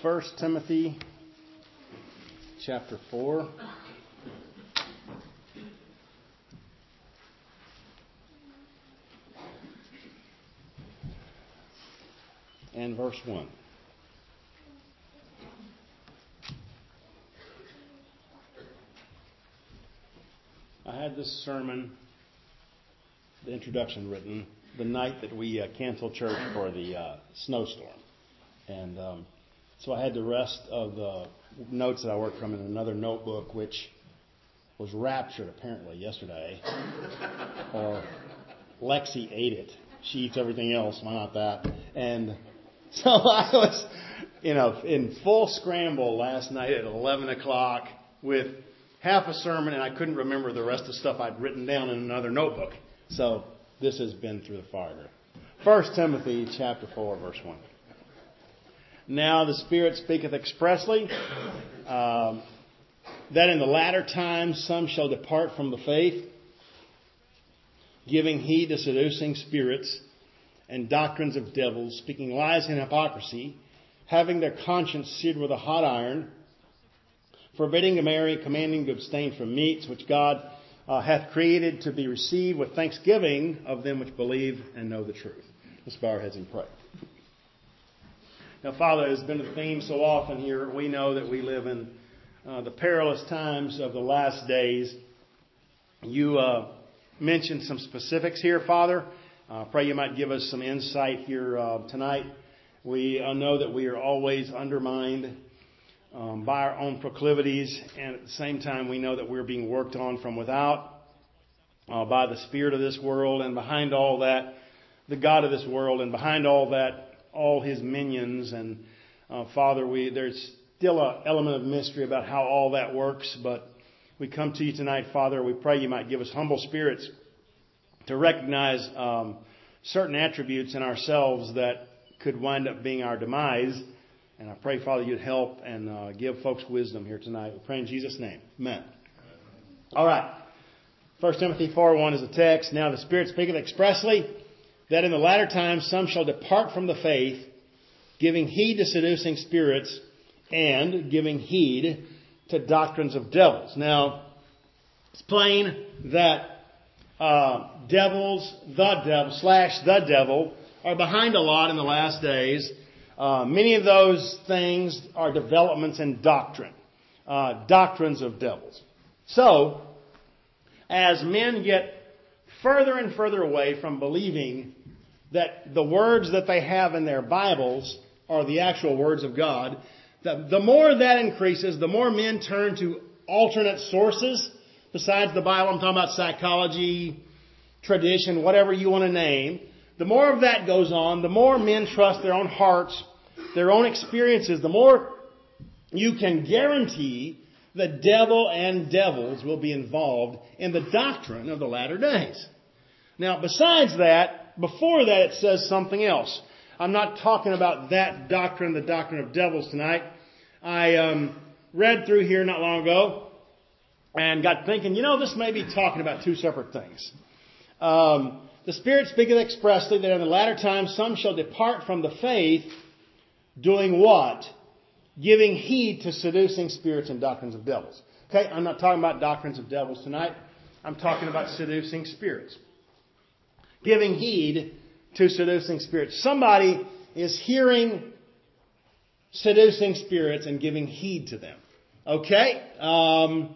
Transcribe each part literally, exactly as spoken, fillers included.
First Timothy chapter four. And verse one. I had this sermon, the introduction written, the night that we uh, canceled church for the uh, snowstorm. And um, so I had the rest of the notes that I worked from in another notebook, which was raptured apparently yesterday. Or Lexi ate it. She eats everything else, why not that? And so I was, you know, in full scramble last night at eleven o'clock with half a sermon, and I couldn't remember the rest of the stuff I'd written down in another notebook. So this has been through the fire. First Timothy chapter four, verse one. Now the Spirit speaketh expressly, um, that in the latter times some shall depart from the faith, giving heed to seducing spirits and doctrines of devils, speaking lies and hypocrisy, having their conscience seared with a hot iron, forbidding to marry, commanding to abstain from meats which God uh, hath created to be received with thanksgiving of them which believe and know the truth. Let's bow our heads and pray. Now, Father, it has been a theme so often here. We know that we live in uh, the perilous times of the last days. You uh, mentioned some specifics here, Father. I uh, pray you might give us some insight here uh, tonight. We uh, know that we are always undermined um, by our own proclivities, and at the same time we know that we're being worked on from without uh, by the spirit of this world, and behind all that, the God of this world, and behind all that, all his minions. And uh, Father, we there's still an element of mystery about how all that works, but we come to you tonight, Father. We pray you might give us humble spirits to recognize um, certain attributes in ourselves that could wind up being our demise. And I pray, Father, you'd help and uh, give folks wisdom here tonight. We pray in Jesus' name. Amen. All right. First Timothy four one is the text. Now the Spirit speaketh expressly that in the latter times some shall depart from the faith, giving heed to seducing spirits and giving heed to doctrines of devils. Now, it's plain that uh, devils, the devil, slash the devil, are behind a lot in the last days. Uh, many of those things are developments in doctrine, uh, doctrines of devils. So, as men get further and further away from believing that the words that they have in their Bibles are the actual words of God, the, the more that increases, the more men turn to alternate sources besides the Bible. I'm talking about psychology, tradition, whatever you want to name. The more of that goes on, the more men trust their own hearts, their own experiences, the more you can guarantee the devil and devils will be involved in the doctrine of the latter days. Now, besides that, before that it says something else. I'm not talking about that doctrine, the doctrine of devils tonight. I um, read through here not long ago and got thinking, you know, this may be talking about two separate things. Um, the Spirit speaketh expressly that in the latter times some shall depart from the faith, doing what? Giving heed to seducing spirits and doctrines of devils. Okay, I'm not talking about doctrines of devils tonight. I'm talking about seducing spirits. Giving heed to seducing spirits. Somebody is hearing seducing spirits and giving heed to them. Okay? Um,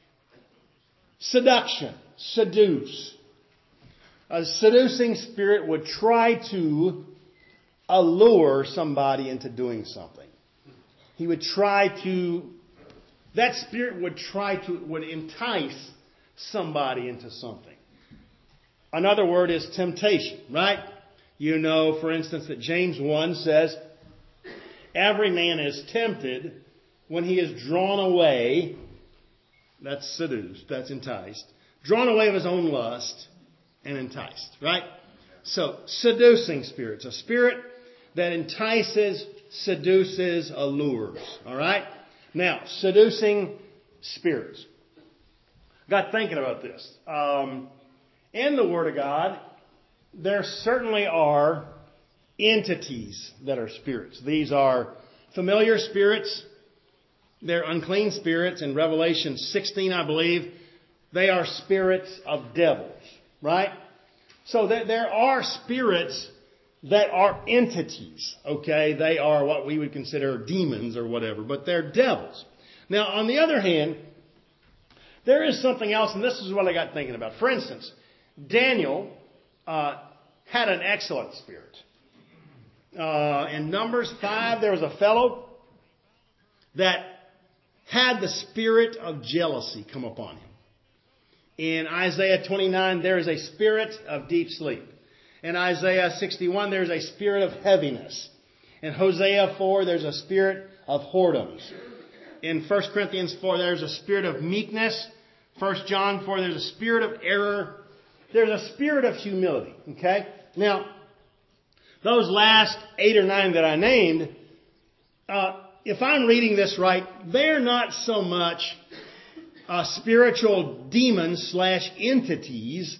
seduction. Seduce. A seducing spirit would try to allure somebody into doing something. He would try to, that spirit would try to, would entice somebody into something. Another word is temptation, right? You know, for instance, that James one says, every man is tempted when he is drawn away, that's seduced, that's enticed, drawn away of his own lust and enticed, right? So, seducing spirits, a spirit that entices, seduces, allures, all right? Now, seducing spirits. Got thinking about this. Um... In the Word of God, there certainly are entities that are spirits. These are familiar spirits. They're unclean spirits. In Revelation sixteen, I believe, they are spirits of devils, right? So that there are spirits that are entities, okay? They are what we would consider demons or whatever, but they're devils. Now, on the other hand, there is something else, and this is what I got thinking about. For instance, Daniel uh, had an excellent spirit. Uh, in Numbers five, there was a fellow that had the spirit of jealousy come upon him. In Isaiah twenty-nine, there is a spirit of deep sleep. In Isaiah sixty-one, there's a spirit of heaviness. In Hosea four, there's a spirit of whoredoms. In First Corinthians four, there's a spirit of meekness. First John four, there's a spirit of error. There's a spirit of humility. Okay? Now, those last eight or nine that I named, uh, if I'm reading this right, they're not so much uh, spiritual demons slash entities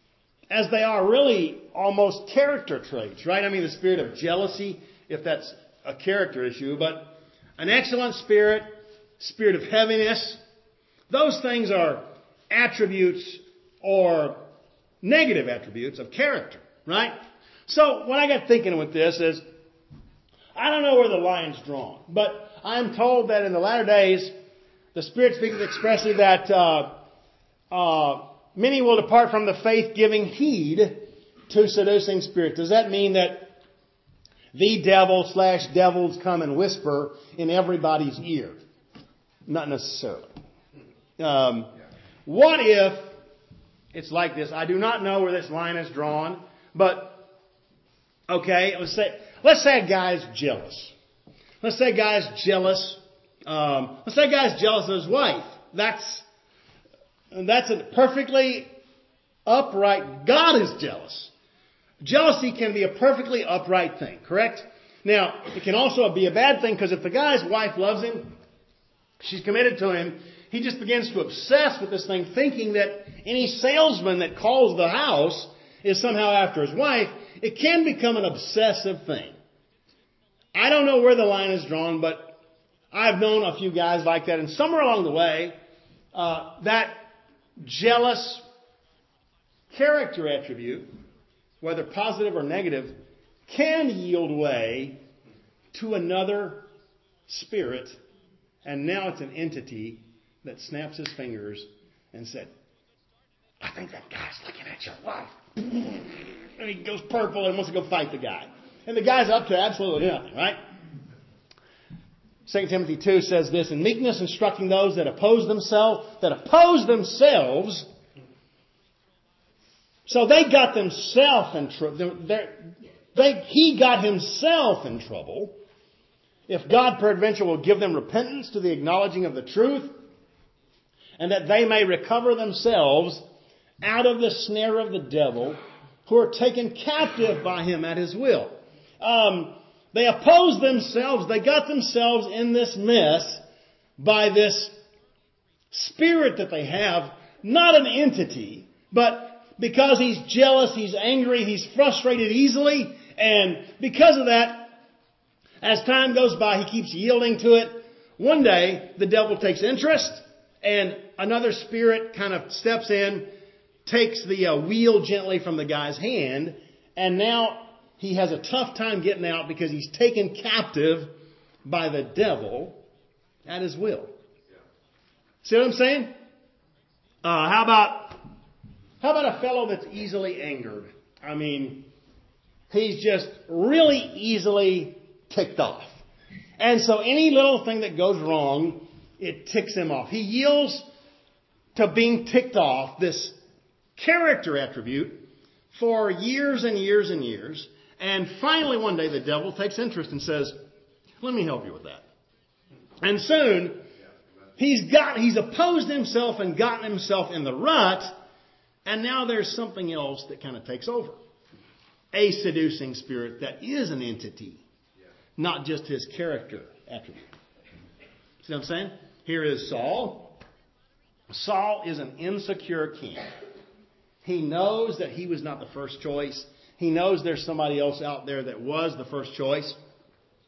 as they are really almost character traits, right? I mean, the spirit of jealousy, if that's a character issue, but an excellent spirit, spirit of heaviness, those things are attributes or negative attributes of character, right? So what I got thinking with this is, I don't know where the line's drawn, but I'm told that in the latter days, the Spirit speaks expressly that uh, uh, many will depart from the faith giving heed to seducing spirits. Does that mean that the devil slash devils come and whisper in everybody's ear? Not necessarily. Um, what if it's like this? I do not know where this line is drawn, but okay, let's say let's say a guy's jealous. Let's say a guy's jealous. Um, let's say a guy's jealous of his wife. That's that's a perfectly upright. God is jealous. Jealousy can be a perfectly upright thing, correct? Now, it can also be a bad thing because if the guy's wife loves him, she's committed to him, he just begins to obsess with this thing, thinking that any salesman that calls the house is somehow after his wife. It can become an obsessive thing. I don't know where the line is drawn, but I've known a few guys like that, and somewhere along the way, uh, that jealous character attribute, whether positive or negative, can yield way to another spirit, and now it's an entity that snaps his fingers and said, I think that guy's looking at your wife. And he goes purple and wants to go fight the guy. And the guy's up to absolutely nothing, right? Second Timothy two says this, in meekness instructing those that oppose themselves, that oppose themselves. So they got themselves in trouble. They, he got himself in trouble. If God peradventure will give them repentance to the acknowledging of the truth, and that they may recover themselves out of the snare of the devil, who are taken captive by him at his will. Um, they oppose themselves. They got themselves in this mess by this spirit that they have, not an entity, but because he's jealous, he's angry, he's frustrated easily, and because of that, as time goes by, he keeps yielding to it. One day, the devil takes interest, and another spirit kind of steps in, takes the uh, wheel gently from the guy's hand, and now he has a tough time getting out because he's taken captive by the devil at his will. See what I'm saying? Uh, how about how about a fellow that's easily angered? I mean, he's just really easily ticked off. And so any little thing that goes wrong, it ticks him off. He yields to being ticked off, this character attribute, for years and years and years. And finally one day the devil takes interest and says, let me help you with that. And soon he's got, he's opposed himself and gotten himself in the rut. And now there's something else that kind of takes over. A seducing spirit that is an entity, not just his character attribute. See what I'm saying? Here is Saul. Saul is an insecure king. He knows that he was not the first choice. He knows there's somebody else out there that was the first choice.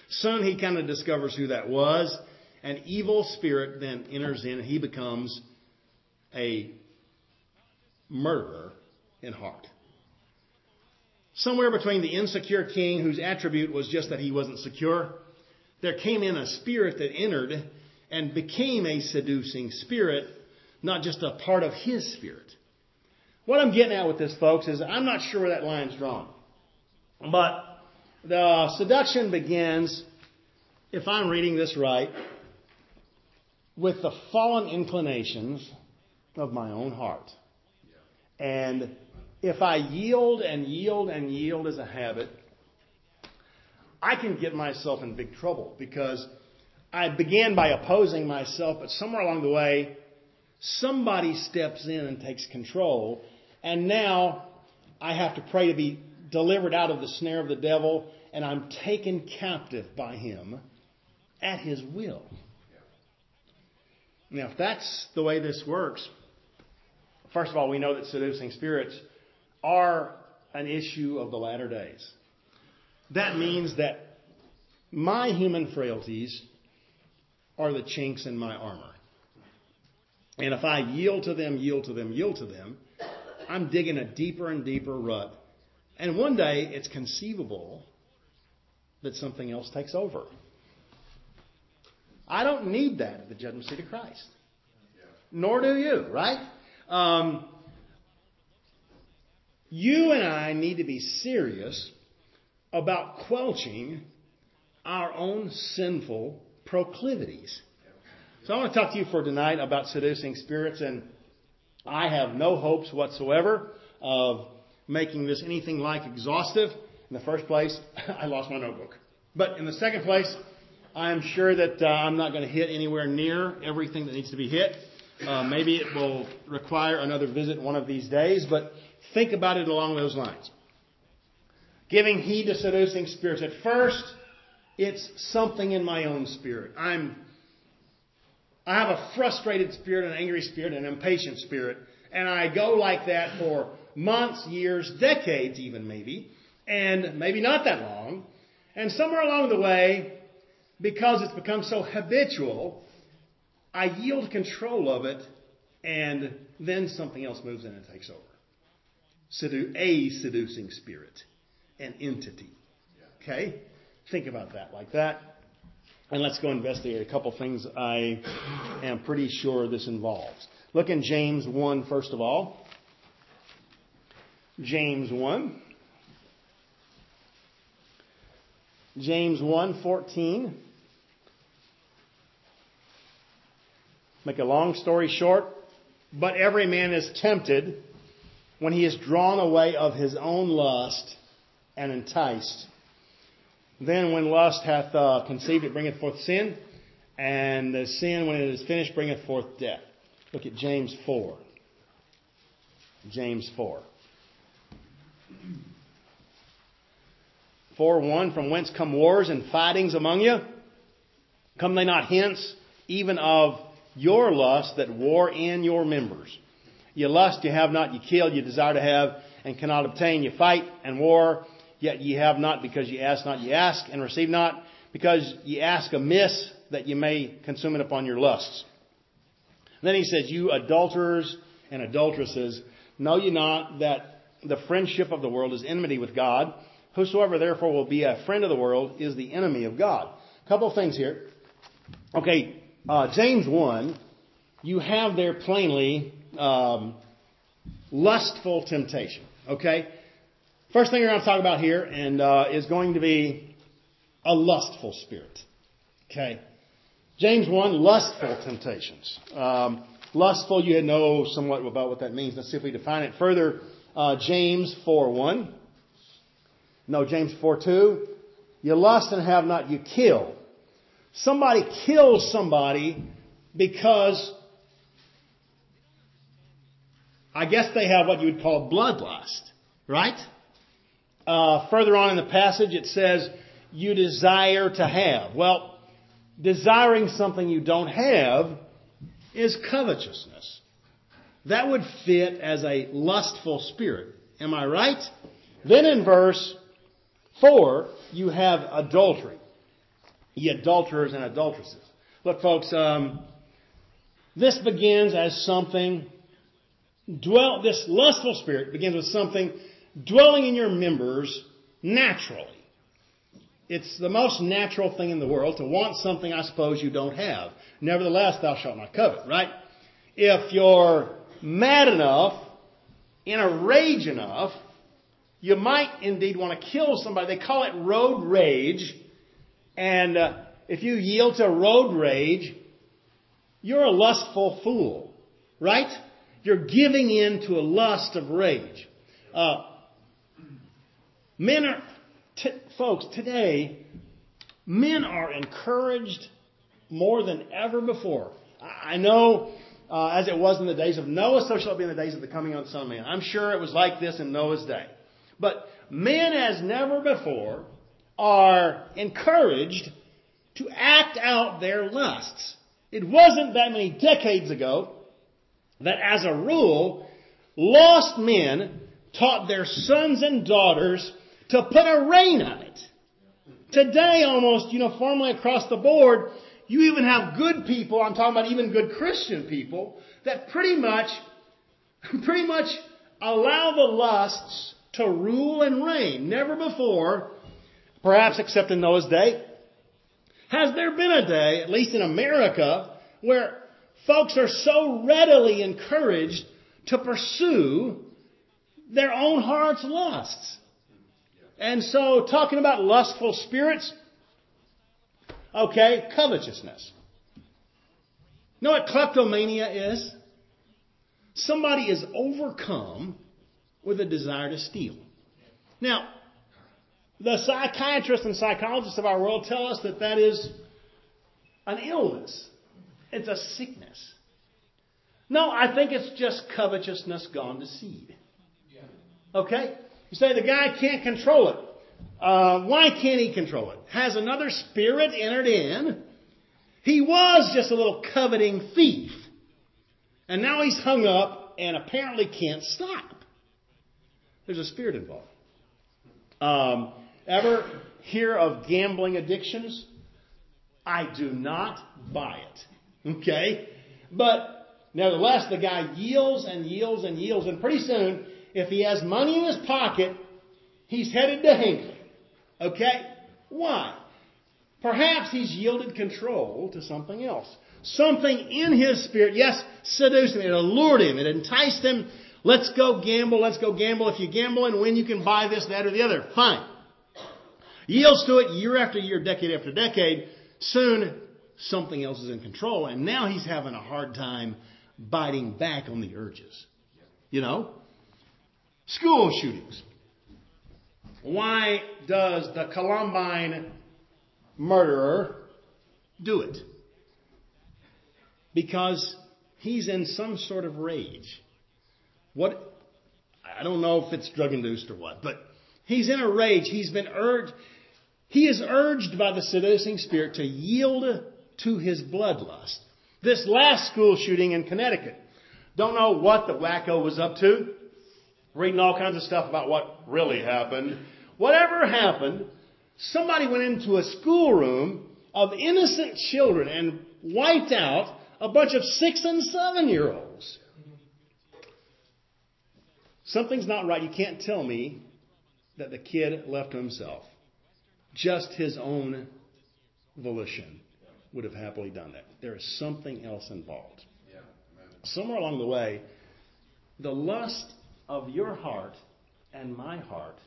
Soon he kind of discovers who that was. An evil spirit then enters in and he becomes a murderer in heart. Somewhere between the insecure king, whose attribute was just that he wasn't secure, there came in a spirit that entered and became a seducing spirit, not just a part of his spirit. What I'm getting at with this, folks, is I'm not sure where that line's drawn. But the seduction begins, if I'm reading this right, with the fallen inclinations of my own heart. And if I yield and yield and yield as a habit, I can get myself in big trouble because I began by opposing myself, but somewhere along the way, somebody steps in and takes control. And now I have to pray to be delivered out of the snare of the devil, and I'm taken captive by him at his will. Now, if that's the way this works, first of all, we know that seducing spirits are an issue of the latter days. That means that my human frailties are the chinks in my armor. And if I yield to them, yield to them, yield to them, I'm digging a deeper and deeper rut. And one day it's conceivable that something else takes over. I don't need that at the judgment seat of Christ. Nor do you, right? Um, you and I need to be serious about quelching our own sinful proclivities. So I want to talk to you for tonight about seducing spirits, and I have no hopes whatsoever of making this anything like exhaustive. In the first place, I lost my notebook. But in the second place, I am sure that uh, I'm not going to hit anywhere near everything that needs to be hit. Uh, maybe it will require another visit one of these days, but think about it along those lines. Giving heed to seducing spirits. At first, it's something in my own spirit. I'm, I have a frustrated spirit, an angry spirit, an impatient spirit, and I go like that for months, years, decades even maybe, and maybe not that long. And somewhere along the way, because it's become so habitual, I yield control of it, and then something else moves in and takes over. Sedu- a seducing spirit, an entity. Okay? Think about that like that. And let's go investigate a couple things I am pretty sure this involves. Look in James one, first of all. James one. James one fourteen. Make a long story short, but every man is tempted when he is drawn away of his own lust and enticed. Then when lust hath uh, conceived, it bringeth forth sin, and the sin, when it is finished, bringeth forth death. Look at James four. James four. four one, from whence come wars and fightings among you? Come they not hence, even of your lust that war in your members? You lust, you have not, you kill, you desire to have, and cannot obtain. You fight and war, yet ye have not, because ye ask not. Ye ask and receive not, because ye ask amiss, that ye may consume it upon your lusts. And then he says, you adulterers and adulteresses, know ye not that the friendship of the world is enmity with God? Whosoever therefore will be a friend of the world is the enemy of God. A couple of things here. Okay, uh, James one, you have there plainly um, lustful temptation. Okay? First thing we're going to talk about here and uh, is going to be a lustful spirit. Okay? James one, lustful temptations. Um, lustful, you know somewhat about what that means. Let's see if we define it further. Uh, James four one. No, James four two. You lust and have not, you kill. Somebody kills somebody because I guess they have what you would call bloodlust. Right? Uh, further on in the passage it says, you desire to have. Well, desiring something you don't have is covetousness. That would fit as a lustful spirit. Am I right? Then in verse four, you have adultery. ye adulterers and adulteresses. Look, folks, um, this begins as something, dwell. this lustful spirit begins with something dwelling in your members naturally. It's the most natural thing in the world to want something, I suppose, you don't have. Nevertheless, thou shalt not covet, right? If you're mad enough, in a rage enough, you might indeed want to kill somebody. They call it road rage. And uh, if you yield to road rage, you're a lustful fool, right? You're giving in to a lust of rage. Uh, men are... T- folks, today, men are encouraged more than ever before. I, I know, uh, as it was in the days of Noah, so shall it be in the days of the coming of the Son of Man. I'm sure it was like this in Noah's day. But men, as never before, are encouraged to act out their lusts. It wasn't that many decades ago that, as a rule, lost men taught their sons and daughters to put a rein on it. Today, almost uniformly across the board, you even have good people, I'm talking about even good Christian people, that pretty much, pretty much allow the lusts to rule and reign. Never before, perhaps except in Noah's day, has there been a day, at least in America, where folks are so readily encouraged to pursue their own heart's lusts. And so, talking about lustful spirits, okay, covetousness. You know what kleptomania is? Somebody is overcome with a desire to steal. Now, the psychiatrists and psychologists of our world tell us that that is an illness. It's a sickness. No, I think it's just covetousness gone to seed. Okay? You say the guy can't control it. Uh, why can't he control it? Has another spirit entered in? He was just a little coveting thief. And now he's hung up and apparently can't stop. There's a spirit involved. Um, ever hear of gambling addictions? I do not buy it. Okay? But nevertheless, the guy yields and yields and yields. And pretty soon, if he has money in his pocket, he's headed to Hinckley. Okay? Why? Perhaps he's yielded control to something else. Something in his spirit, yes, seduced him. It allured him. It enticed him. Let's go gamble. Let's go gamble. If you gamble and win, you can buy this, that, or the other. Fine. Yields to it year after year, decade after decade. Soon, something else is in control. And now he's having a hard time biting back on the urges. You know? School shootings. Why does the Columbine murderer do it? Because he's in some sort of rage. What? I don't know if it's drug induced or what, but he's in a rage. He's been urged. He is urged by the seducing spirit to yield to his bloodlust. This last school shooting in Connecticut. Don't know what the wacko was up to. Reading all kinds of stuff about what really happened. Whatever happened, somebody went into a schoolroom of innocent children and wiped out a bunch of six and seven year olds. Something's not right. You can't tell me that the kid left to himself. Just his own volition would have happily done that. There is something else involved. Somewhere along the way, the lust of your heart and my heart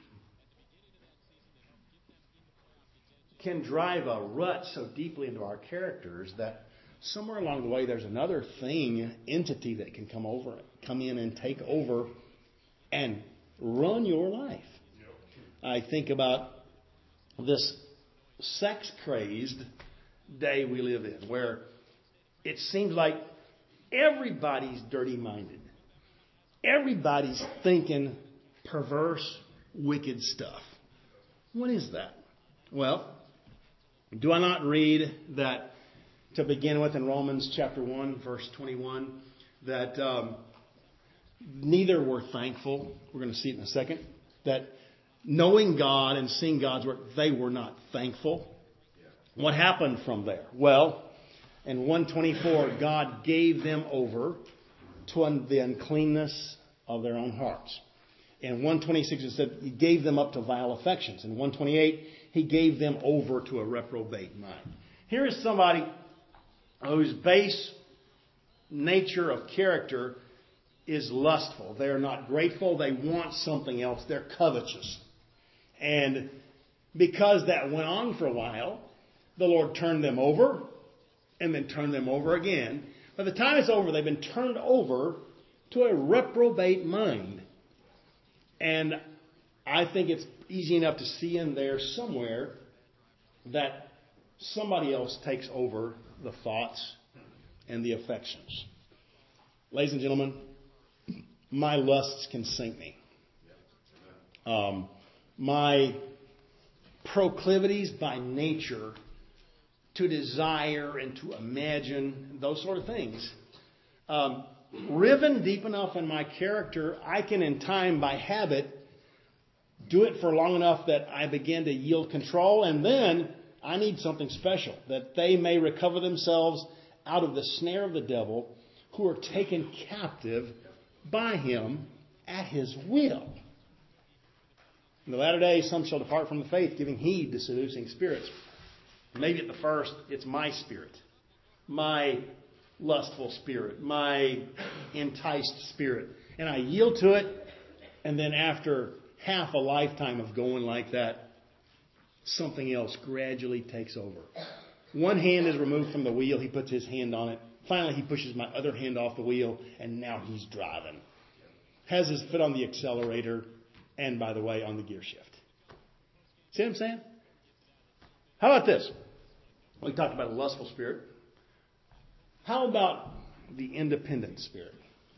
can drive a rut so deeply into our characters that somewhere along the way there's another thing, entity that can come over, come in and take over and run your life. I think about this sex-crazed day we live in, where it seems like everybody's dirty-minded. Everybody's thinking perverse, wicked stuff. What is that? Well, do I not read that, to begin with, in Romans chapter one, verse twenty-one, that um, neither were thankful. We're going to see it in a second. That knowing God and seeing God's work, they were not thankful. What happened from there? Well, in one twenty-four, God gave them over to the uncleanness of their own hearts. In one twenty-six, it said He gave them up to vile affections. In one twenty-eight, He gave them over to a reprobate mind. Here is somebody whose base nature of character is lustful. They're not grateful. They want something else. They're covetous. And because that went on for a while, the Lord turned them over and then turned them over again. By the time it's over, they've been turned over to a reprobate mind. And I think it's easy enough to see in there somewhere that somebody else takes over the thoughts and the affections. Ladies and gentlemen, my lusts can sink me. Um, my proclivities by nature to desire and to imagine those sort of things, um, riven deep enough in my character, I can in time by habit do it for long enough that I begin to yield control, and then I need something special, that they may recover themselves out of the snare of the devil, who are taken captive by him at his will. In the latter days, some shall depart from the faith, giving heed to seducing spirits. Maybe at the first, it's my spirit, my lustful spirit, my enticed spirit. And I yield to it, and then after half a lifetime of going like that, something else gradually takes over. One hand is removed from the wheel. He puts his hand on it. Finally, he pushes my other hand off the wheel, and now he's driving. Has his foot on the accelerator, and by the way, on the gear shift. See what I'm saying? How about this? We talked about a lustful spirit. How about the independent spirit?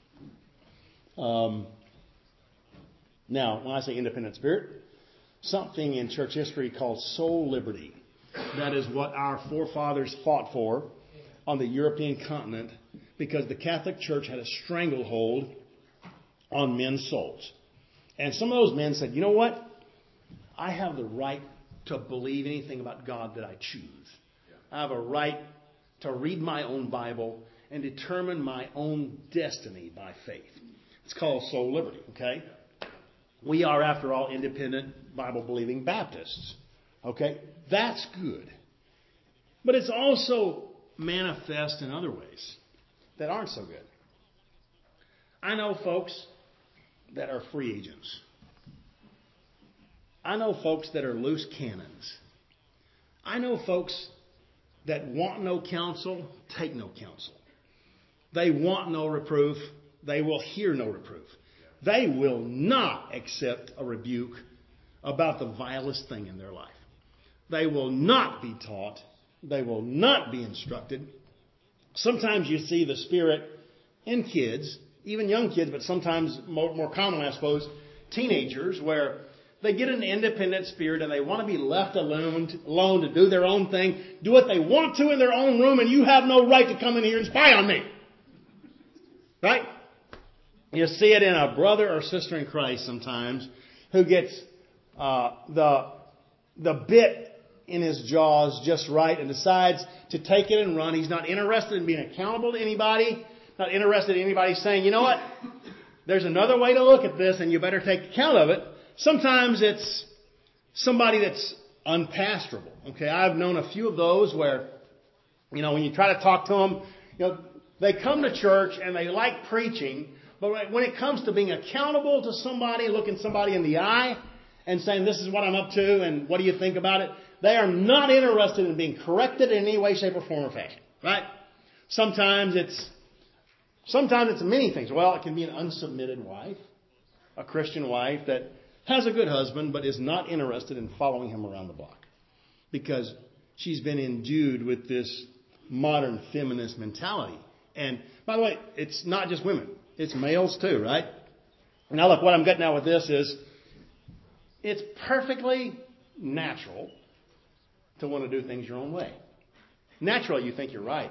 Um, now, when I say independent spirit, something in church history called soul liberty. That is what our forefathers fought for on the European continent, because the Catholic Church had a stranglehold on men's souls. And some of those men said, you know what? I have the right to believe anything about God that I choose. I have a right to read my own Bible and determine my own destiny by faith. It's called soul liberty, okay? We are, after all, independent, Bible-believing Baptists. Okay? That's good. But it's also manifest in other ways that aren't so good. I know folks that are free agents. I know folks that are loose cannons. I know folks that want no counsel, take no counsel. They want no reproof. They will hear no reproof. They will not accept a rebuke about the vilest thing in their life. They will not be taught. They will not be instructed. Sometimes you see the Spirit in kids, even young kids, but sometimes more, more commonly, I suppose, teenagers, where they get an independent spirit and they want to be left alone to, alone to do their own thing, do what they want to in their own room, and you have no right to come in here and spy on me. Right? You see it in a brother or sister in Christ sometimes who gets uh, the the bit in his jaws just right and decides to take it and run. He's not interested in being accountable to anybody, not interested in anybody saying, you know what, there's another way to look at this and you better take account of it. Sometimes it's somebody that's unpastorable. Okay, I've known a few of those where, you know, when you try to talk to them, you know, they come to church and they like preaching, but when it comes to being accountable to somebody, looking somebody in the eye and saying, this is what I'm up to and what do you think about it? They are not interested in being corrected in any way, shape, or form or fashion. Right? Sometimes it's, sometimes it's many things. Well, it can be an unsubmitted wife, a Christian wife that has a good husband, but is not interested in following him around the block because she's been endued with this modern feminist mentality. And by the way, it's not just women. It's males too, right? Now look, what I'm getting at with this is it's perfectly natural to want to do things your own way. Naturally, you think you're right.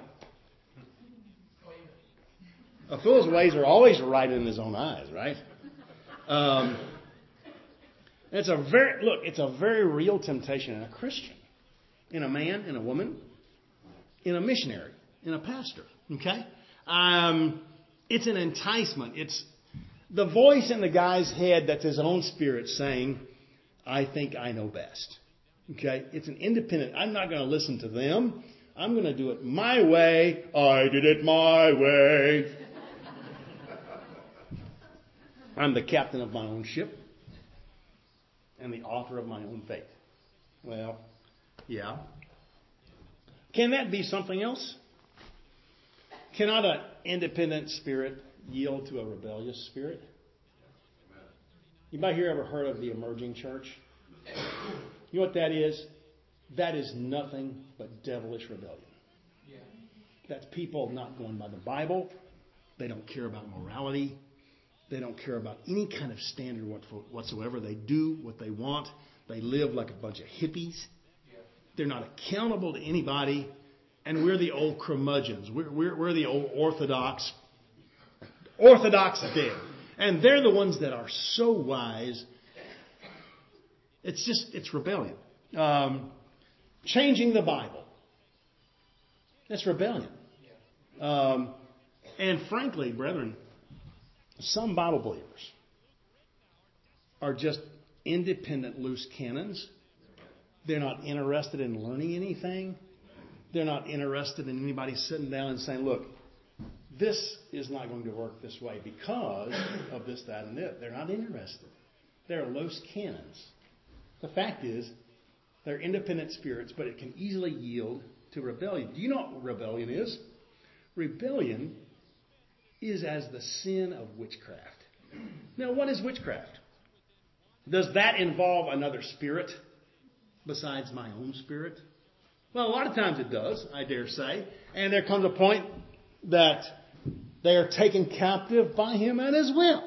A fool's ways are always right in his own eyes, right? Um, it's a very look. It's a very real temptation in a Christian. in a man, in a woman, in a missionary, in a pastor. Okay? Um, it's an enticement. It's the voice in the guy's head that's his own spirit saying, I think I know best. Okay? It's an independent. I'm not going to listen to them. I'm going to do it my way. I did it my way. I'm the captain of my own ship and the author of my own fate. Well, yeah. Can that be something else? Cannot an independent spirit yield to a rebellious spirit? Anybody here ever heard of the emerging church? You know what that is? That is nothing but devilish rebellion. That's people not going by the Bible. They don't care about morality. They don't care about any kind of standard whatsoever. They do what they want. They live like a bunch of hippies. They're not accountable to anybody. And we're the old curmudgeons. We're, we're, we're the old orthodox, orthodox dead. And they're the ones that are so wise. It's just, it's rebellion. Um, changing the Bible. That's rebellion. Um, and frankly, brethren, some Bible believers are just independent loose cannons. They're not interested in learning anything. They're not interested in anybody sitting down and saying, look, this is not going to work this way because of this, that, and this. They're not interested. They're loose cannons. The fact is, they're independent spirits, but it can easily yield to rebellion. Do you know what rebellion is? Rebellion is as the sin of witchcraft. Now, what is witchcraft? Does that involve another spirit besides my own spirit? Well, a lot of times it does, I dare say. And there comes a point that they are taken captive by him at his will.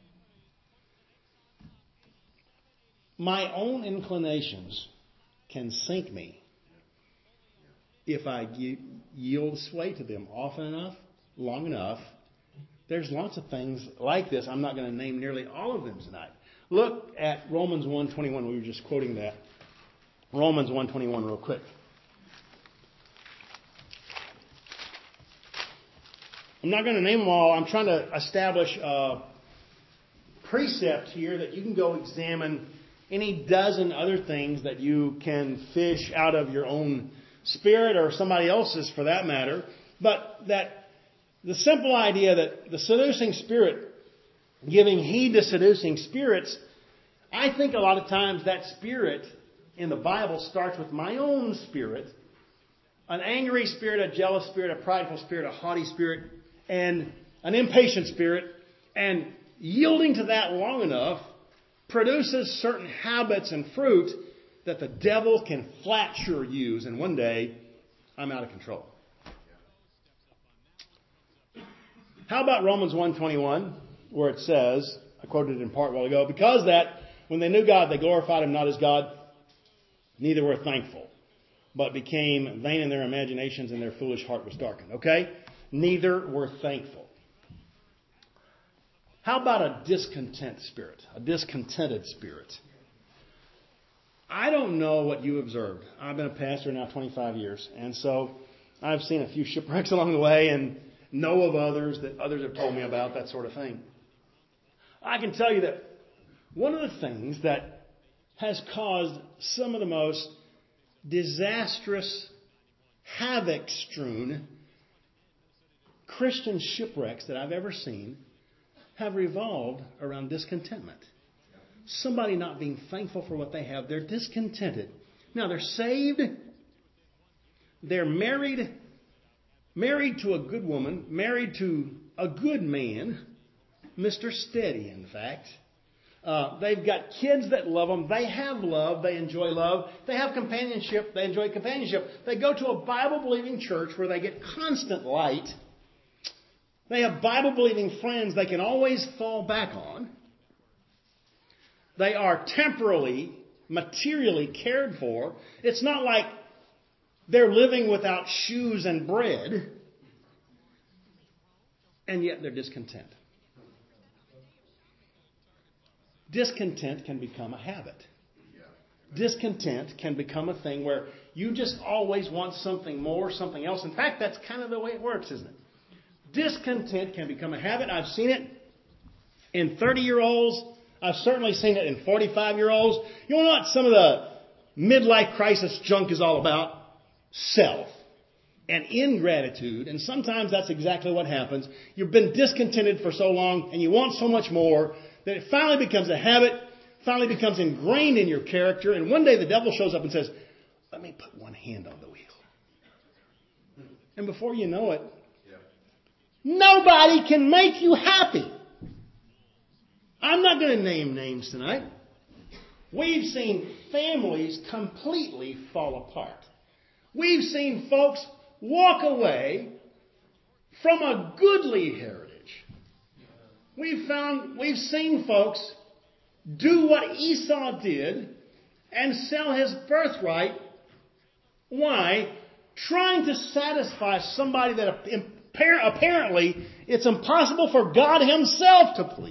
My own inclinations can sink me if I yield sway to them often enough, long enough. There's lots of things like this. I'm not going to name nearly all of them tonight. Look at Romans one twenty-one. We were just quoting that. Romans one twenty-one real quick. I'm not going to name them all. I'm trying to establish a precept here that you can go examine any dozen other things that you can fish out of your own spirit or somebody else's for that matter. But that the simple idea that the seducing spirit, giving heed to seducing spirits, I think a lot of times that spirit in the Bible starts with my own spirit, an angry spirit, a jealous spirit, a prideful spirit, a haughty spirit, and an impatient spirit. And yielding to that long enough produces certain habits and fruit that the devil can flat sure use. And one day, I'm out of control. How about Romans one twenty-one, where it says, I quoted it in part a while ago, because that when they knew God, they glorified him not as God, neither were thankful, but became vain in their imaginations and their foolish heart was darkened. Okay? Neither were thankful. How about a discontent spirit? A discontented spirit? I don't know what you observed. I've been a pastor now twenty-five years, and so I've seen a few shipwrecks along the way and know of others that others have told me about, that sort of thing. I can tell you that one of the things that has caused some of the most disastrous, havoc-strewn Christian shipwrecks that I've ever seen have revolved around discontentment. Somebody not being thankful for what they have. They're discontented. Now, they're saved. They're married. Married to a good woman. Married to a good man. Mister Steady, in fact. Uh, they've got kids that love them. They have love. They enjoy love. They have companionship. They enjoy companionship. They go to a Bible-believing church where they get constant light. They have Bible-believing friends they can always fall back on. They are temporally, materially cared for. It's not like they're living without shoes and bread. And yet they're discontent. Discontent can become a habit. Discontent can become a thing where you just always want something more, something else. In fact, that's kind of the way it works, isn't it? Discontent can become a habit. I've seen it in thirty-year-olds. I've certainly seen it in forty-five-year-olds. You know what some of the midlife crisis junk is all about? Self and ingratitude. And sometimes that's exactly what happens. You've been discontented for so long and you want so much more that it finally becomes a habit, finally becomes ingrained in your character. And one day the devil shows up and says, let me put one hand on the wheel. And before you know it, nobody can make you happy. I'm not going to name names tonight. We've seen families completely fall apart. We've seen folks walk away from a goodly heritage. We've found, we've seen folks do what Esau did and sell his birthright. Why? Trying to satisfy somebody that apparently it's impossible for God Himself to please.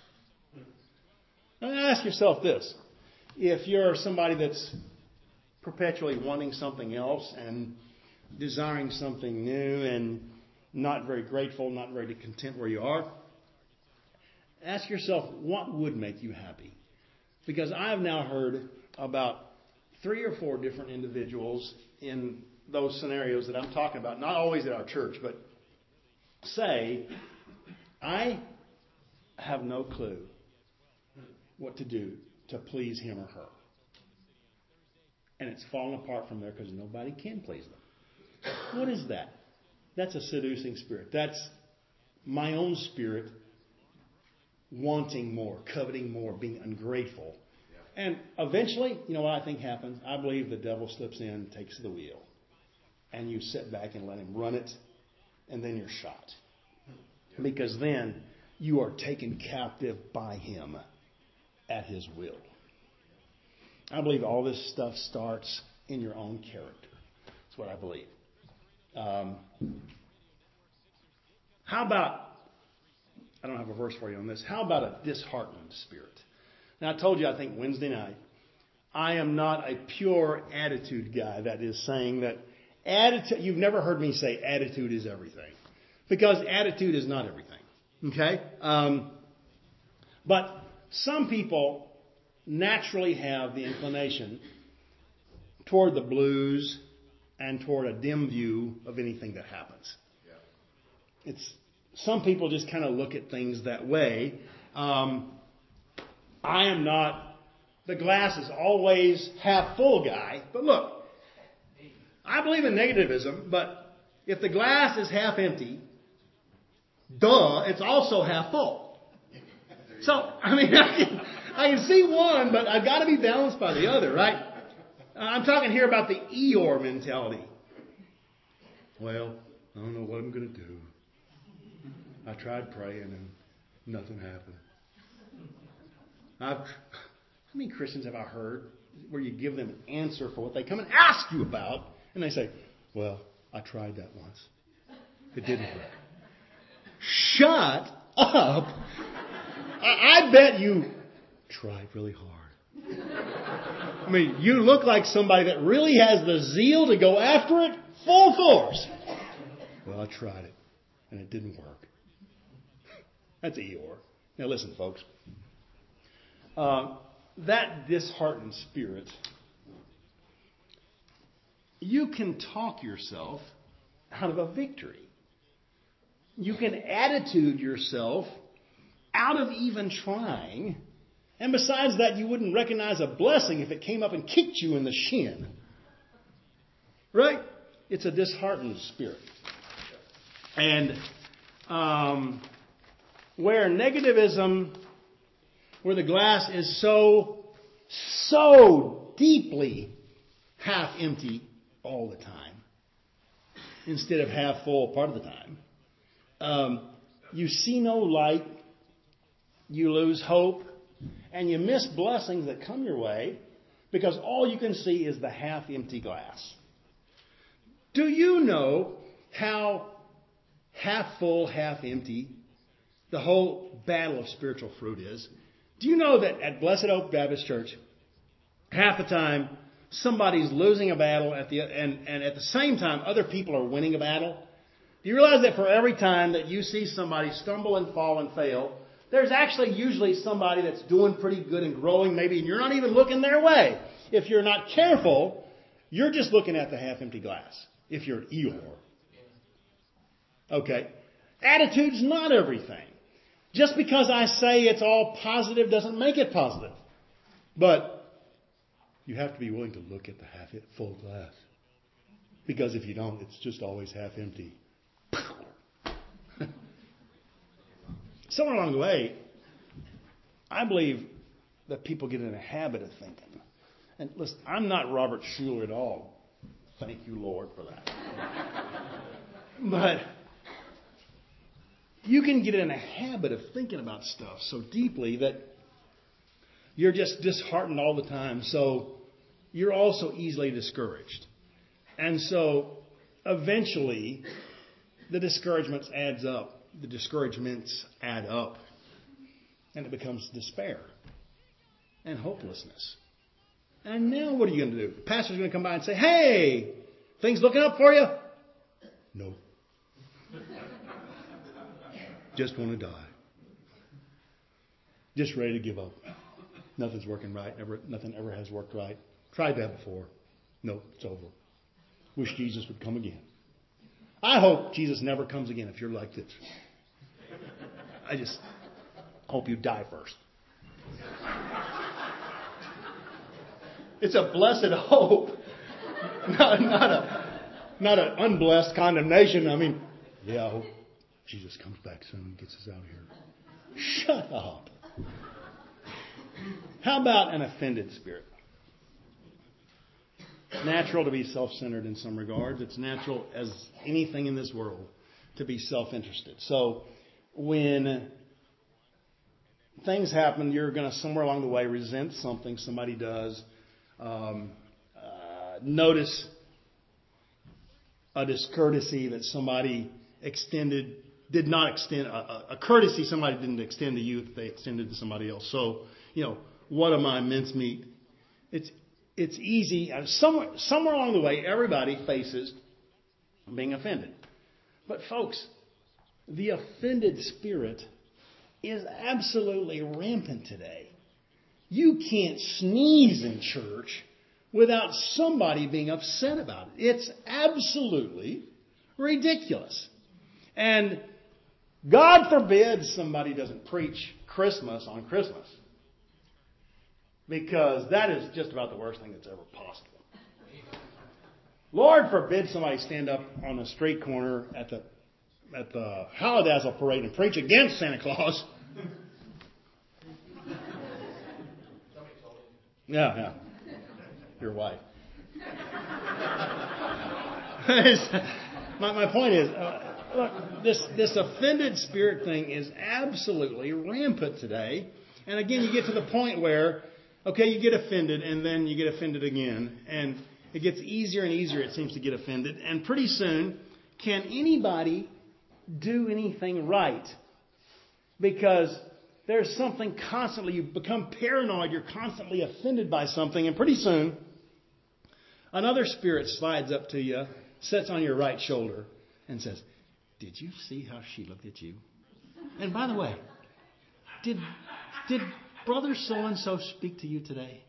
Now ask yourself this. If you're somebody that's perpetually wanting something else and desiring something new and not very grateful, not very content where you are, ask yourself, what would make you happy? Because I've now heard about three or four different individuals in those scenarios that I'm talking about, not always at our church, but say, I have no clue what to do to please him or her. And it's fallen apart from there because nobody can please them. What is that? That's a seducing spirit. That's my own spirit wanting more, coveting more, being ungrateful. Yeah. And eventually, you know what I think happens? I believe the devil slips in, takes the wheel, and you sit back and let him run it, and then you're shot. Yeah. Because then you are taken captive by him at his will. I believe all this stuff starts in your own character. That's what I believe. Um, how about, I don't have a verse for you on this, how about a disheartened spirit? Now, I told you, I think Wednesday night, I am not a pure attitude guy. That is saying that attitude, you've never heard me say attitude is everything. Because attitude is not everything. Okay? Um, but some people naturally have the inclination toward the blues and toward a dim view of anything that happens. Yeah. It's some people just kind of look at things that way. Um, I am not the glass is always half full guy, but look, I believe in negativism, but if the glass is half empty, duh, it's also half full. So, I mean, I can, I can see one, but I've got to be balanced by the other, right? I'm talking here about the Eeyore mentality. Well, I don't know what I'm going to do. I tried praying and nothing happened. I've, how many Christians have I heard where you give them an answer for what they come and ask you about, and they say, well, I tried that once. It didn't work. Shut up. I, I bet you tried really hard. I mean, you look like somebody that really has the zeal to go after it full force. Well, I tried it, and it didn't work. That's Eeyore. Now listen, folks. Uh, that disheartened spirit, you can talk yourself out of a victory. You can attitude yourself out of even trying. And besides that, you wouldn't recognize a blessing if it came up and kicked you in the shin. Right? It's a disheartened spirit. And um, where negativism, where the glass is so, so deeply half empty all the time, instead of half full part of the time, um, you see no light, you lose hope, and you miss blessings that come your way because all you can see is the half-empty glass. Do you know how half full, half empty the whole battle of spiritual fruit is? Do you know that at Blessed Oak Baptist Church, half the time, somebody's losing a battle at the and, and at the same time, other people are winning a battle. Do you realize that for every time that you see somebody stumble and fall and fail, there's actually usually somebody that's doing pretty good and growing maybe, and you're not even looking their way. If you're not careful, you're just looking at the half-empty glass. If you're an Eeyore. Okay. Attitude's not everything. Just because I say it's all positive doesn't make it positive. But you have to be willing to look at the half full glass. Because if you don't, it's just always half empty. Somewhere along the way, I believe that people get in a habit of thinking. And listen, I'm not Robert Schuller at all. Thank you, Lord, for that. But you can get in a habit of thinking about stuff so deeply that you're just disheartened all the time. So you're also easily discouraged. And so eventually the discouragements adds up. The discouragements add up. And it becomes despair and hopelessness. And now what are you going to do? The pastor's going to come by and say, hey, things looking up for you? No. Just want to die. Just ready to give up. Nothing's working right. Never, nothing ever has worked right. Tried that before. No, it's over. Wish Jesus would come again. I hope Jesus never comes again if you're like this. I just hope you die first. It's a blessed hope. Not, not a not an unblessed condemnation. I mean, yeah, I hope Jesus comes back soon and gets us out of here. Shut up. How about an offended spirit? It's natural to be self-centered in some regards. It's natural as anything in this world to be self-interested. So when things happen, you're going to somewhere along the way resent something somebody does. Um, uh, notice a discourtesy that somebody extended, did not extend, a, a courtesy somebody didn't extend to you that they extended to somebody else. So, you know, what am I, mincemeat? It's it's easy. Somewhere, somewhere along the way, everybody faces being offended. But folks, the offended spirit is absolutely rampant today. You can't sneeze in church without somebody being upset about it. It's absolutely ridiculous. And God forbid somebody doesn't preach Christmas on Christmas. Because that is just about the worst thing that's ever possible. Lord forbid somebody stand up on the street corner at the at the Holidazzle parade and preach against Santa Claus. Yeah, yeah. Your wife. my, my point is, uh, look, this, this offended spirit thing is absolutely rampant today. And again, you get to the point where, okay, you get offended and then you get offended again. And it gets easier and easier, it seems, to get offended. And pretty soon, can anybody do anything right? Because there's something constantly, you become paranoid, you're constantly offended by something, and pretty soon, another spirit slides up to you, sits on your right shoulder, and says, did you see how she looked at you? And by the way, did did brother so-and-so speak to you today?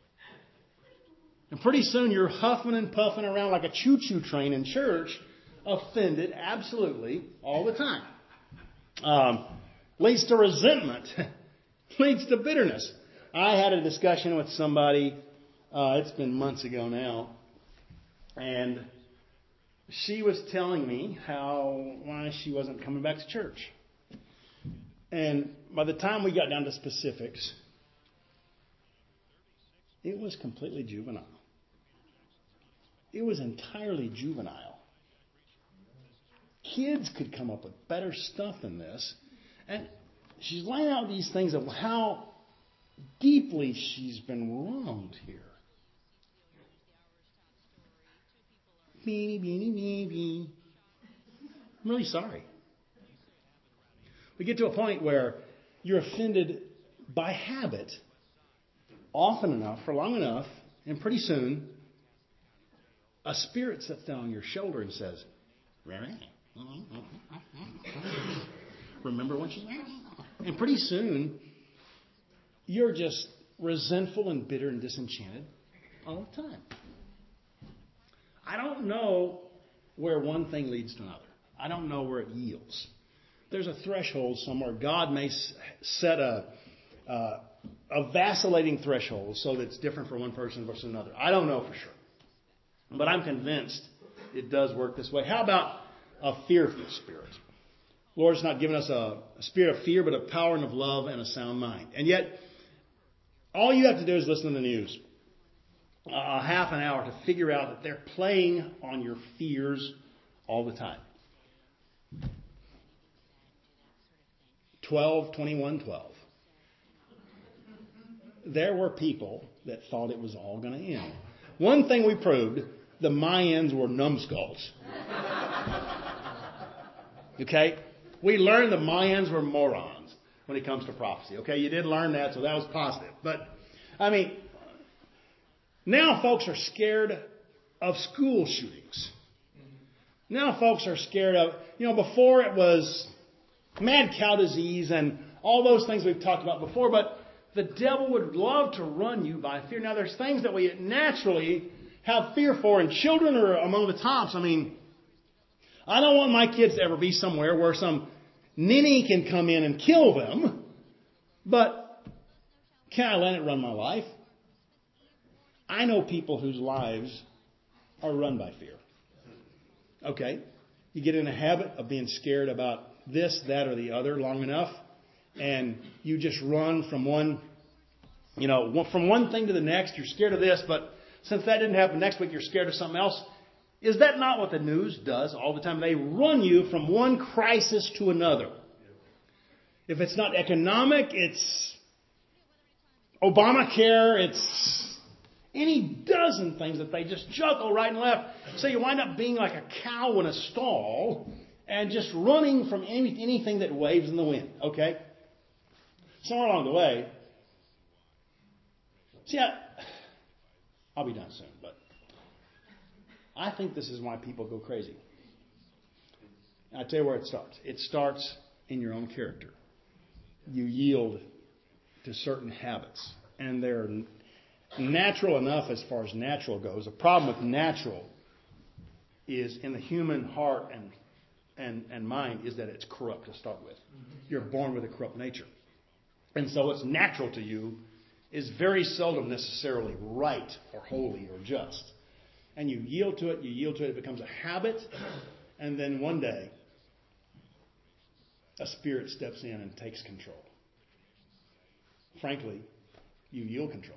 And pretty soon you're huffing and puffing around like a choo-choo train in church, offended absolutely all the time. Um, leads to resentment, leads to bitterness. I had a discussion with somebody, uh, it's been months ago now, and she was telling me how why she wasn't coming back to church. And by the time we got down to specifics, it was completely juvenile. It was entirely juvenile. Kids could come up with better stuff than this. And she's laying out these things of how deeply she's been wronged here. Beanie, beanie, beanie. I'm really sorry. We get to a point where you're offended by habit often enough, for long enough, and pretty soon, a spirit sits down on your shoulder and says, remember when she... And pretty soon, you're just resentful and bitter and disenchanted all the time. I don't know where one thing leads to another. I don't know where it yields. There's a threshold somewhere. God may set a, uh, a vacillating threshold so that it's different for one person versus another. I don't know for sure. But I'm convinced it does work this way. How about a fearful spirit? The Lord's not given us a, a spirit of fear, but a power and of love and a sound mind. And yet, all you have to do is listen to the news. A half an hour to figure out that they're playing on your fears all the time. twelve twenty-one twelve. There were people that thought it was all going to end. One thing we proved, the Mayans were numbskulls. Okay? We learned the Mayans were morons when it comes to prophecy. Okay? You did learn that, so that was positive. But, I mean, now folks are scared of school shootings. Now folks are scared of, you know, before it was mad cow disease and all those things we've talked about before, but the devil would love to run you by fear. Now there's things that we naturally have fear for, and children are among the tops. I mean, I don't want my kids to ever be somewhere where some ninny can come in and kill them, but can I let it run my life? I know people whose lives are run by fear. Okay? You get in a habit of being scared about this, that, or the other long enough, and you just run from one, you know, from one thing to the next. You're scared of this, but since that didn't happen next week, you're scared of something else. Is that not what the news does all the time? They run you from one crisis to another. If it's not economic, it's Obamacare, it's any dozen things that they just juggle right and left. So you wind up being like a cow in a stall and just running from any, anything that waves in the wind. Okay? Somewhere along the way, see, I, I'll be done soon, but I think this is why people go crazy. I'll tell you where it starts. It starts in your own character. You yield to certain habits, and they're natural enough as far as natural goes. The problem with natural is in the human heart and and, and mind is that it's corrupt to start with. You're born with a corrupt nature. And so what's natural to you is very seldom necessarily right or holy or just. And you yield to it, you yield to it, it becomes a habit, and then one day a spirit steps in and takes control. Frankly, you yield control.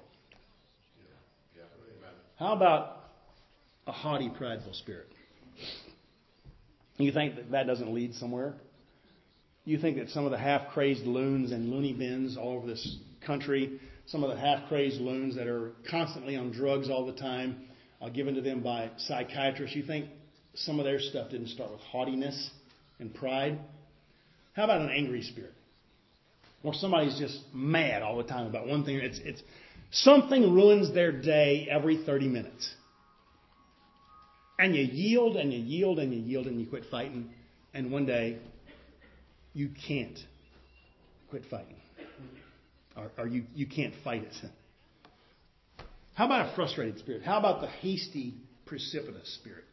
How about a haughty, prideful spirit? You think that that doesn't lead somewhere? You think that some of the half-crazed loons and loony bins all over this country, some of the half-crazed loons that are constantly on drugs all the time, uh, given to them by psychiatrists, you think some of their stuff didn't start with haughtiness and pride? How about an angry spirit? Or somebody's just mad all the time about one thing. It's, it's something ruins their day every thirty minutes. And you yield and you yield and you yield and you quit fighting. And one day, you can't quit fighting. Or, or you, you can't fight it. How about a frustrated spirit? How about the hasty, precipitous spirit?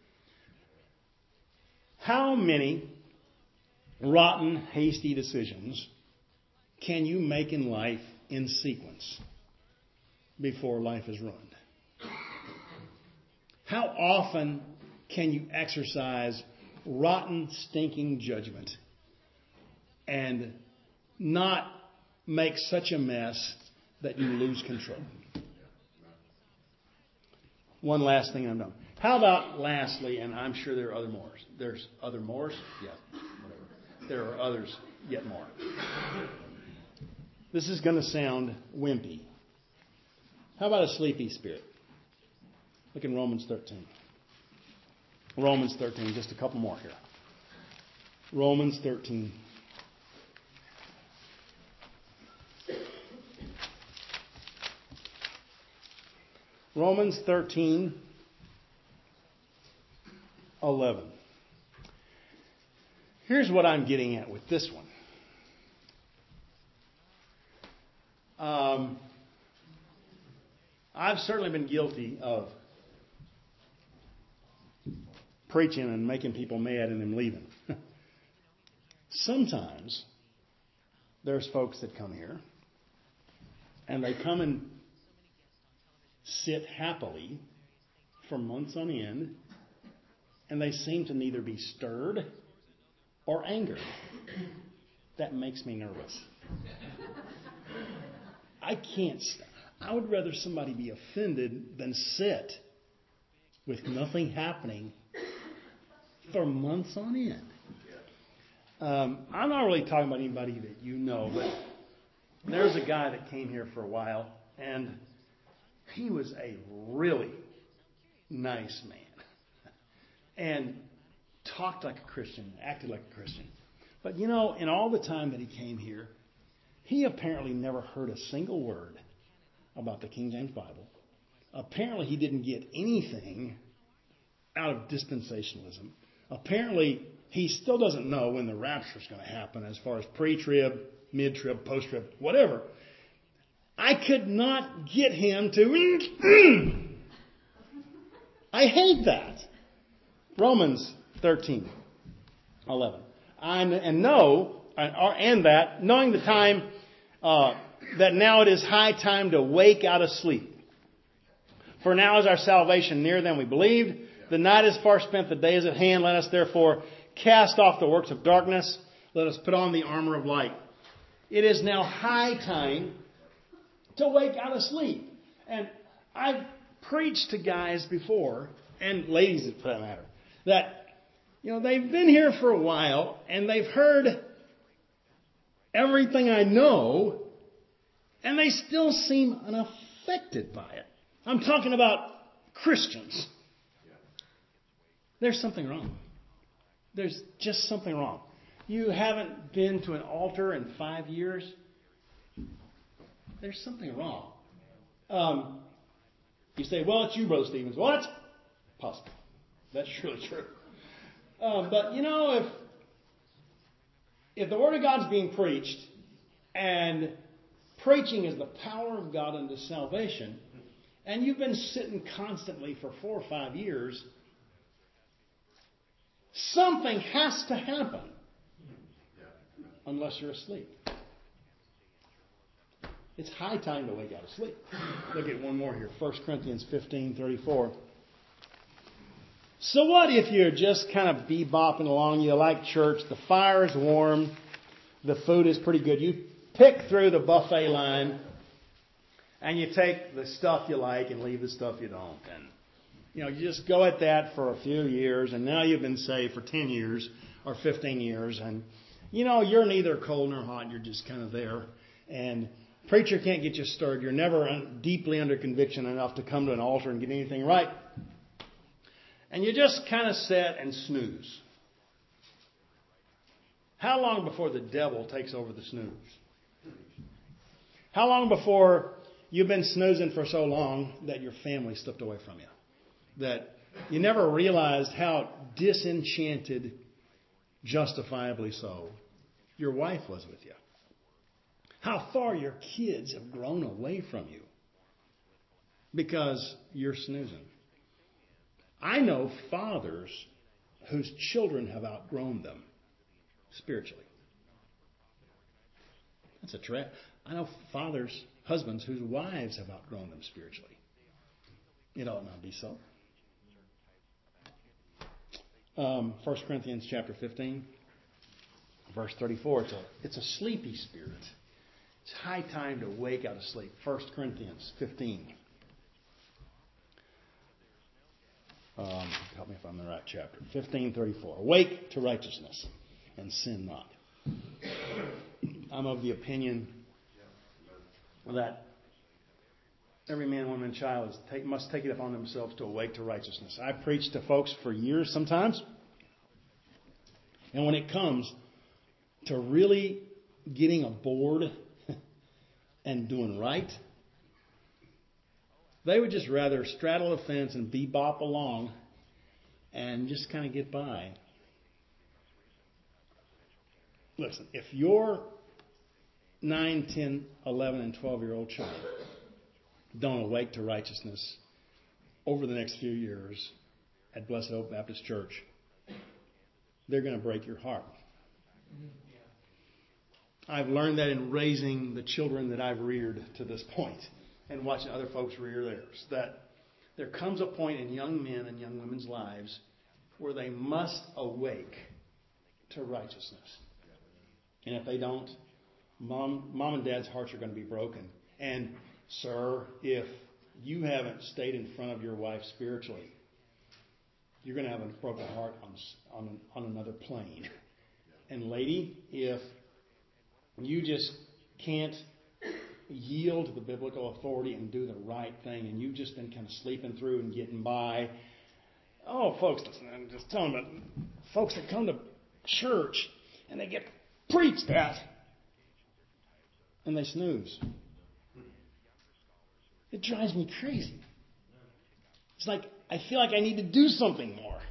How many rotten, hasty decisions can you make in life in sequence before life is ruined? How often can you exercise rotten, stinking judgment and not make such a mess that you lose control? One last thing I'm done. How about lastly, and I'm sure there are other more. There's other mores? Yeah, whatever. There are others yet more. This is going to sound wimpy. How about a sleepy spirit? Look in Romans thirteen. Romans thirteen, just a couple more here. Romans thirteen. Romans thirteen, eleven. Here's what I'm getting at with this one. Um, I've certainly been guilty of preaching and making people mad and then leaving. Sometimes there's folks that come here and they come and sit happily for months on end, and they seem to neither be stirred or angered. That makes me nervous. I can't, I would rather somebody be offended than sit with nothing happening for months on end. Um, I'm not really talking about anybody that you know, but there's a guy that came here for a while, and he was a really nice man and talked like a Christian, acted like a Christian. But, you know, in all the time that he came here, he apparently never heard a single word about the King James Bible. Apparently he didn't get anything out of dispensationalism. Apparently he still doesn't know when the rapture is going to happen as far as pre-trib, mid-trib, post-trib, whatever. I could not get him to... I hate that. Romans thirteen, eleven. I, and know, and that, knowing the time, uh, that now it is high time to wake out of sleep. For now is our salvation nearer than we believed. The night is far spent, the day is at hand. Let us therefore cast off the works of darkness. Let us put on the armor of light. It is now high time to wake out of sleep. And I've preached to guys before, and ladies for that matter, that, you know, they've been here for a while and they've heard everything I know, and they still seem unaffected by it. I'm talking about Christians. There's something wrong. There's just something wrong. You haven't been to an altar in five years. There's something wrong. Um, you say, well, it's you, Brother Stevens. What? Possible. That's surely true. Um, but, you know, if if the Word of God's being preached, and preaching is the power of God unto salvation, and you've been sitting constantly for four or five years, something has to happen unless you're asleep. It's high time to wake out of sleep. Look at one more here. First Corinthians fifteen thirty-four. So what if you're just kind of bebopping along, you like church, the fire is warm, the food is pretty good. You pick through the buffet line and you take the stuff you like and leave the stuff you don't. And, you know, you just go at that for a few years, and now you've been saved for ten years or fifteen years, and, you know, you're neither cold nor hot, you're just kind of there. And preacher can't get you stirred. You're never un- deeply under conviction enough to come to an altar and get anything right. And you just kind of sit and snooze. How long before the devil takes over the snooze? How long before you've been snoozing for so long that your family slipped away from you? That you never realized how disenchanted, justifiably so, your wife was with you. How far your kids have grown away from you because you're snoozing. I know fathers whose children have outgrown them spiritually. That's a trap. I know fathers, husbands whose wives have outgrown them spiritually. It ought not be so. Um, First Corinthians chapter fifteen, verse thirty-four. It's a, it's a sleepy spirit. It's high time to wake out of sleep. First Corinthians fifteen. Um, help me if I'm in the right chapter. fifteen thirty-four. Awake to righteousness and sin not. I'm of the opinion that every man, woman, and child is take, must take it upon themselves to awake to righteousness. I preach to folks for years sometimes. And when it comes to really getting aboard and doing right, They would just rather straddle the fence and bebop along and just kind of get by. Listen, if your nine, ten, eleven, and twelve-year-old child don't awake to righteousness over the next few years at Blessed Hope Baptist Church, they're going to break your heart. I've learned that in raising the children that I've reared to this point and watching other folks rear theirs, that there comes a point in young men and young women's lives where they must awake to righteousness. And if they don't, mom, mom and dad's hearts are going to be broken. And, sir, if you haven't stayed in front of your wife spiritually, you're going to have a broken heart on, on, on another plane. And, lady, if you just can't yield to the biblical authority and do the right thing, and you've just been kind of sleeping through and getting by. Oh, folks, listen, I'm just telling you, folks that come to church and they get preached at and they snooze. It drives me crazy. It's like I feel like I need to do something more.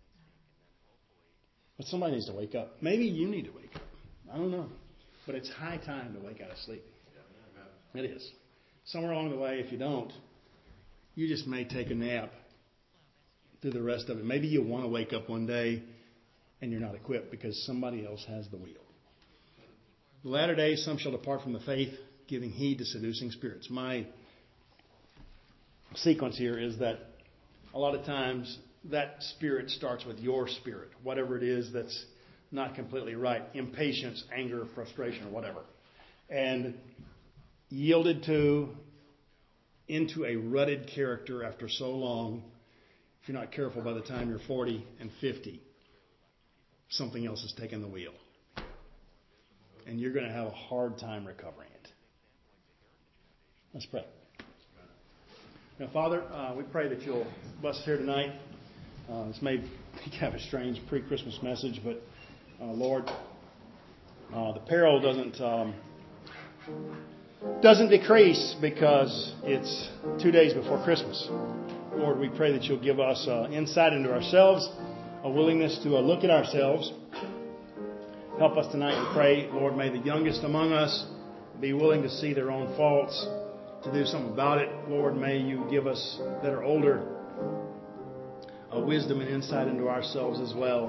But somebody needs to wake up. Maybe you need to wake up. I don't know. But it's high time to wake out of sleep. It is. Somewhere along the way, if you don't, you just may take a nap through the rest of it. Maybe you want to wake up one day and you're not equipped because somebody else has the wheel. The latter days, some shall depart from the faith, giving heed to seducing spirits. My sequence here is that a lot of times that spirit starts with your spirit, whatever it is that's not completely right, impatience, anger, frustration, or whatever. And yielded to into a rutted character after so long, if you're not careful, by the time you're forty and fifty, something else has taken the wheel. And you're going to have a hard time recovering it. Let's pray. Now, Father, uh, we pray that you'll bless us here tonight. Uh, this may be kind of a strange pre-Christmas message, but uh, Lord, uh, the peril doesn't um, doesn't decrease because it's two days before Christmas. Lord, we pray that you'll give us uh, insight into ourselves, a willingness to uh, look at ourselves. Help us tonight and pray, Lord, may the youngest among us be willing to see their own faults, to do something about it. Lord, may you give us that are older a wisdom and insight into ourselves as well.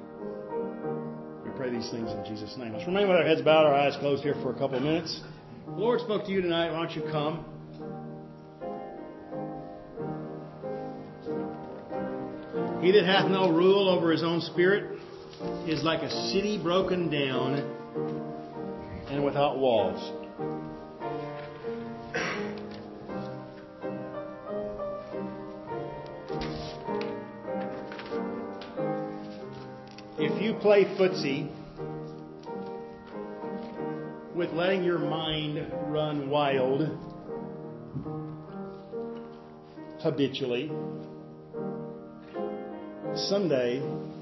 We pray these things in Jesus' name. Let's remain with our heads bowed, our eyes closed here for a couple of minutes. The Lord spoke to you tonight. Why don't you come? He that hath no rule over his own spirit is like a city broken down and without walls. If you play footsie with letting your mind run wild habitually, someday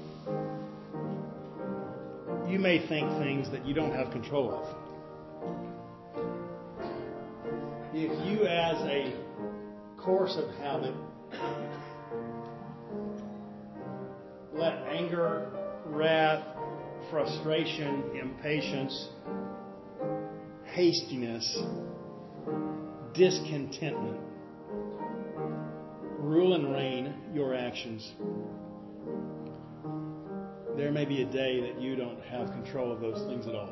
you may think things that you don't have control of. If you, as a course of habit, let anger, wrath, frustration, impatience, hastiness, discontentment rule and reign your actions, there may be a day that you don't have control of those things at all.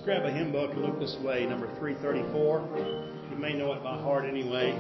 grab a hymn book and look this way, number three thirty-four. You may know it by heart anyway.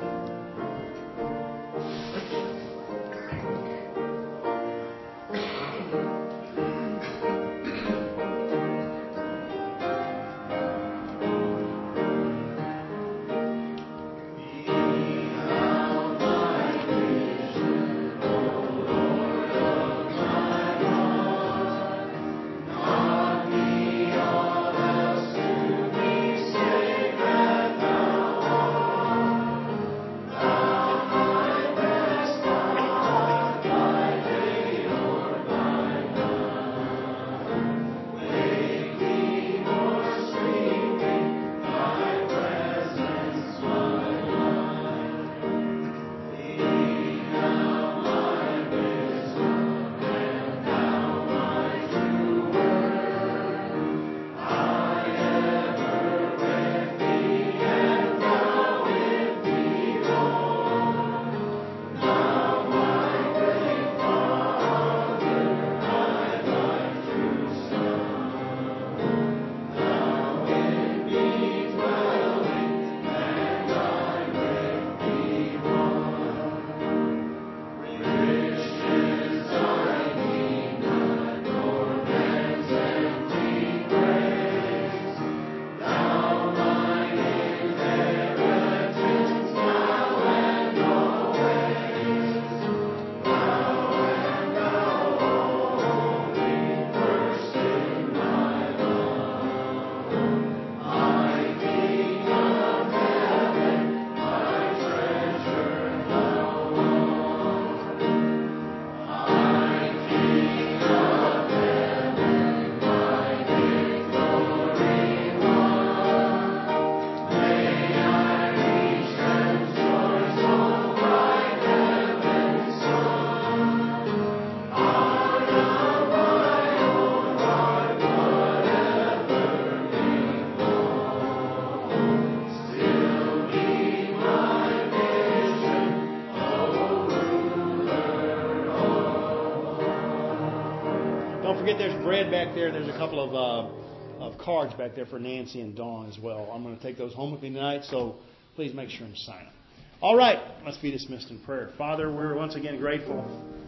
There's bread back there. There's a couple of uh, of cards back there for Nancy and Dawn as well. I'm going to take those home with me tonight, so please make sure and sign them. All right, let's be dismissed in prayer. Father, we're once again grateful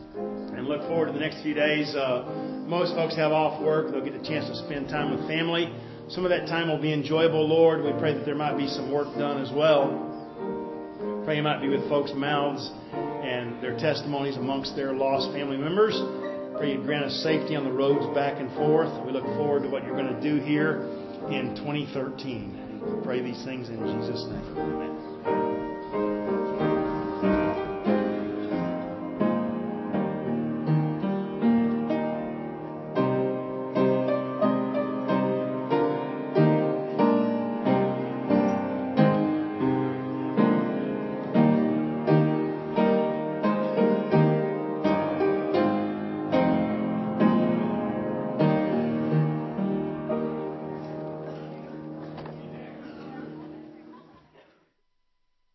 and look forward to the next few days. Uh, most folks have off work. They'll get a chance to spend time with family. Some of that time will be enjoyable, Lord. We pray that there might be some work done as well. Pray you might be with folks' mouths and their testimonies amongst their lost family members. Pray you grant us safety on the roads back and forth. We look forward to what you're going to do here in twenty thirteen. We pray these things in Jesus' name. Amen.